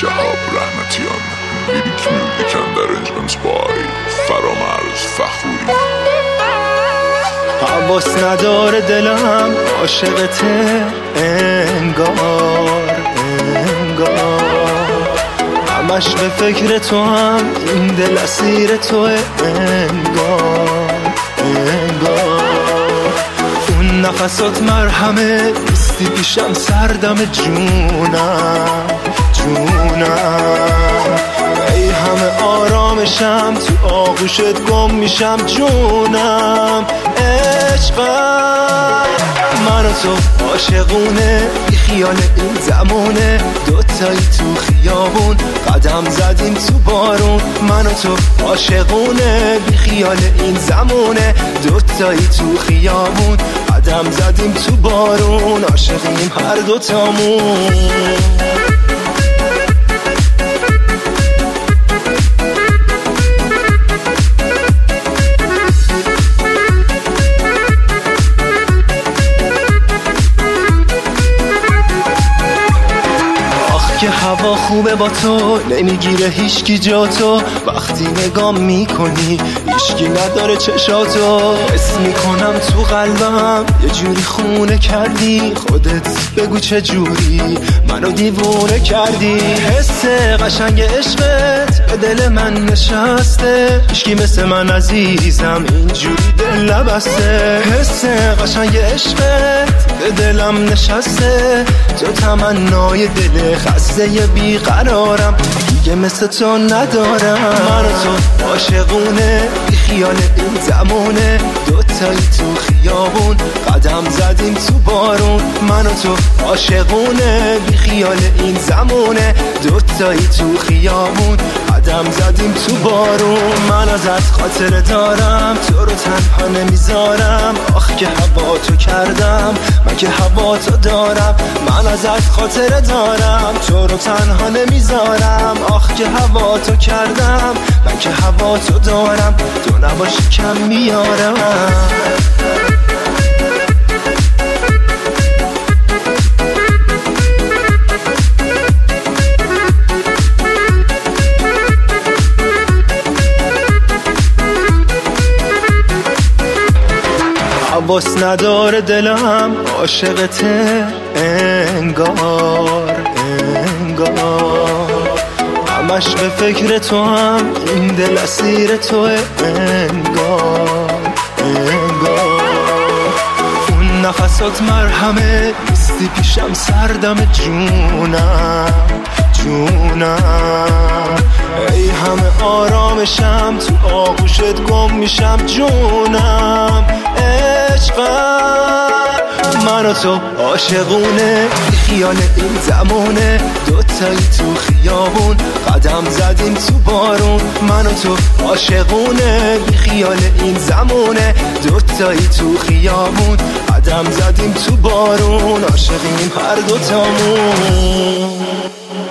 شهاب رحمتیان. لیریک میوزیک اند ارنجمنت بای فرامرز فخوری. حواس نداره دلم عاشقته انگار همش به فکر تو هم این دل اسیر تو انگار اون نفسات مرهمه نیستی پیشم سردم جونم ای همه آرامشم تو آغوشت گم میشم جونم عشقم من و تو عاشقونه بی خیال این زمونه دوتایی تو خیابون قدم زدیم تو بارون من و تو عاشقونه بی خیال این زمونه دوتایی تو خیابون قدم زدیم تو بارون عاشقیم هر دوتامون. که هوا خوبه با تو نمیگیره هیچکی جا تو وقتی نگام میکنی هیچکی نداره چشاتو حس میکنم تو قلبم یه جوری خونه کردی خودت بگو چه جوری منو دیوونه کردی حس قشنگ عشقت به دل من نشسته هیچکی مثل من عزیزم اینجوری دل نبسته حس قشنگ عشقت به دلم نشسته تو تمنای دل خسته یه بیقرارم دیگه مثل تو ندارم من و تو عاشقونه بی خیال این زمونه دوتایی تو خیابون قدم زدیم تو بارون من و تو عاشقونه بی خیال این زمونه دوتایی تو خیابون قدم زدیم تو بارون من ازت خاطر دارم تو رو تنها نمیذارم آخ که هوا تو کردم من که هوا تو دارم من ازت خاطر دارم تو رو تنها نمیذارم آخ که هوا تو کردم من که هوا تو دارم تو نباشی کم میارم. حواس نداره دلم عاشقته انگار همش به فکر تو هم این دل اسیر تو انگار اون نفسات مرهمه نیستی پیشم سردم جونم ای همه آرامشم تو آغوشت گم میشم جونم عشقم من و تو عاشقونه بی خیال این زمونه دوتایی تو خیابون قدم زدیم تو بارون من و تو عاشقونه بی خیال این زمونه دوتایی تو خیابون قدم زدیم تو بارون عاشقیم هر دوتامون.